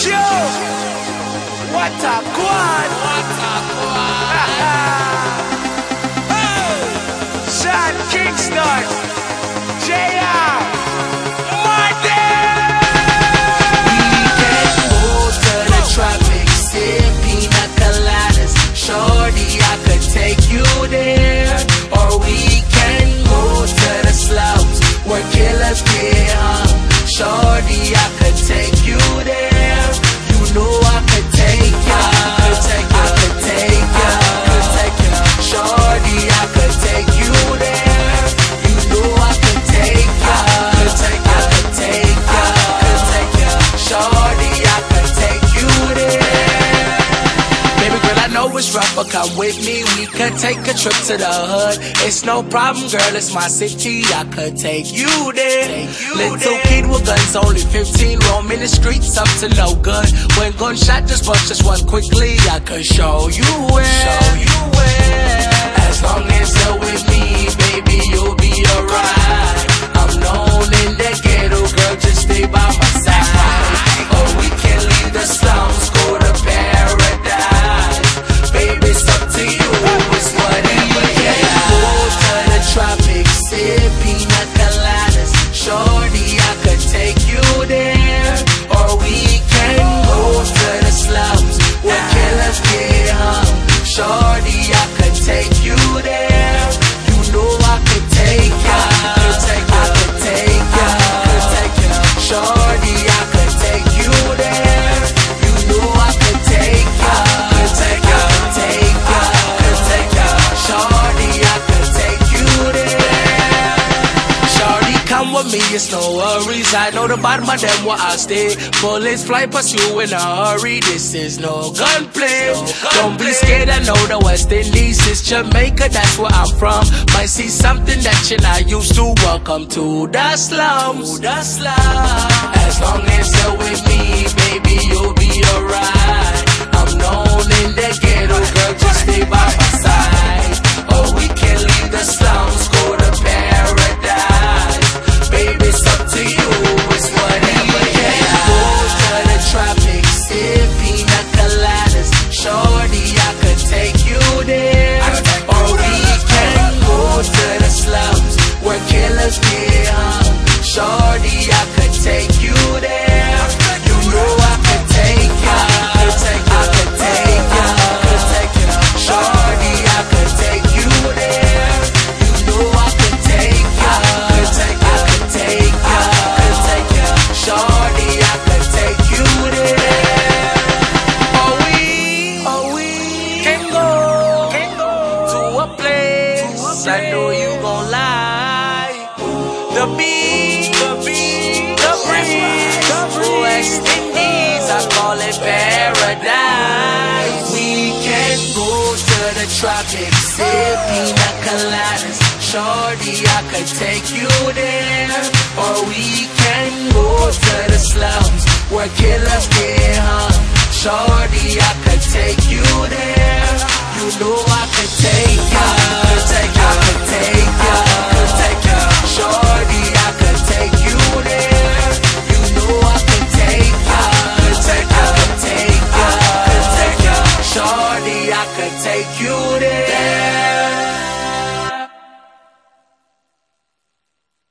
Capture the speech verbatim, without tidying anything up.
Yo, what a quad, what a quad. Oh, Sean Kingston, J R, Martin. We can go to the tropics, sip pina coladas. Shorty, I could take you there. Or we can go to the slums where killers get hung. Shorty, I could take you there. You know I could take ya. I could take ya. I could take ya. I could take ya. Shorty, I could take you there. You know I could take ya. I could take ya. I could take ya. I could take ya. Shorty, I could take you there. Baby girl, I know it's rough, but come with me. We could take a trip to the hood. It's no problem, girl, it's my city. I could take you there. Take you Little there. Kid with guns, only fifteen, roaming the streets up to no good. When gunshot just bust just one quickly, I could show you where. Show you where. As long as you're with me, baby, you'll be alright. I'm known in the ghetto, girl, just stay by my side. Or we can leave the slums, go to paradise. Baby, it's up to you, it's whatever you like. Go to the tropics, sip pina coladas. Shorty, I could take you there. Or we can go to the slums where killers get hung. Shorty, I could take you there. You know I could take ya. I could take ya. I could take ya. I could take ya. Shorty, I could take you there. You know I could take ya. I could take ya. I could take ya. I could take ya. Shorty, I could take you there. Shorty, come with me, it's no worries. I know the bottom of them where I stay. Bullets fly past you in a hurry. This is no gunplay. No gun Don't play. Be scared, I know the West Indies is Jamaica, that's where I'm from. Might see something that you're not used to. Welcome to the slums. To the slums. As long as you're with me, baby, you'll be alright. I'm known in the ghetto, girl, just stay by my side. Or we can leave the slums, go to paradise. Baby, it's up to you, it's whatever you like. Go to the tropics, sip pina coladas. Shorty, I could take you there. Or we can go to the slums where killers get hung. Shorty, I could take you there. You know I could take ya. I could take ya. I could take ya. I could take ya. Shorty, I could take you there. You know I could take ya. I could take ya. I could take ya. I could take ya. Shorty, I could take you there. Or we, or we can go, can go to a place I know you gon' like. The beach, the beach, the breeze, the West Indies, I call it paradise. We can go to the tropics, sip pina coladas. Shorty, I could take you there. Or we